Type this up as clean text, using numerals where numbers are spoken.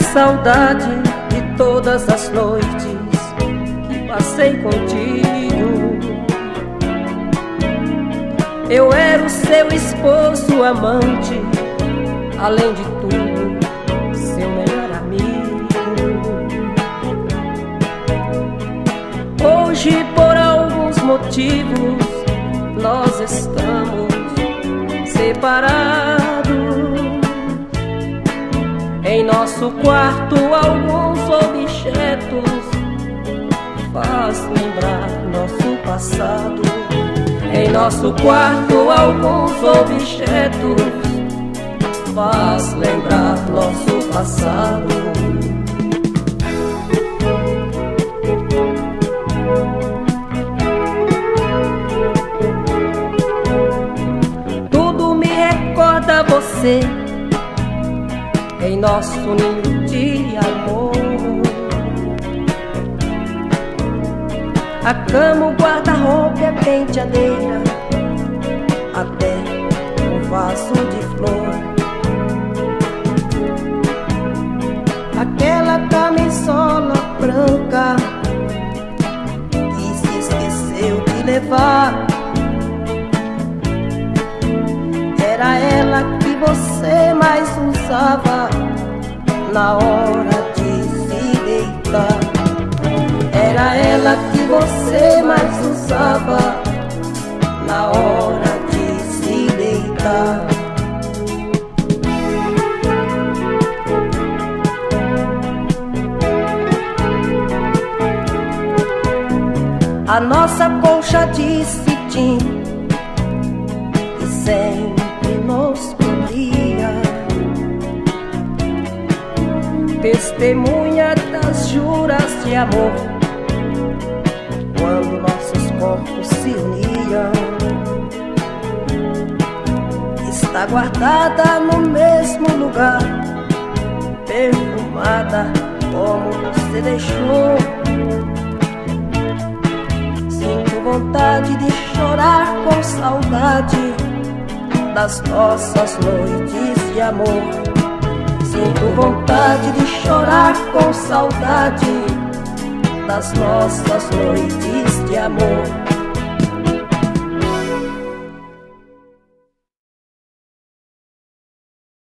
saudade de todas as noites que passei contigo. Eu era o seu esposo, amante, além de tudo, seu melhor amigo. Hoje, por alguns motivos, nós estamos separados. Em nosso quarto, alguns objetos faz lembrar nosso passado. Em nosso quarto, alguns objetos faz lembrar nosso passado. Tudo me recorda você em nosso ninho de amor. A cama, o guarda-roupa, a penteadeira, até um vaso de flor. Aquela camisola branca que se esqueceu de levar, era ela que você mais usava na hora de se deitar. Era ela que você mais usava na hora de se deitar. A nossa colcha de cetim que sempre nos cobria, testemunha das juras de amor, quando nossos corpos se uniam. Está guardada no mesmo lugar, perfumada como você deixou. Sinto vontade de chorar com saudade das nossas noites de amor. Sinto vontade de chorar com saudade das nossas noites de amor.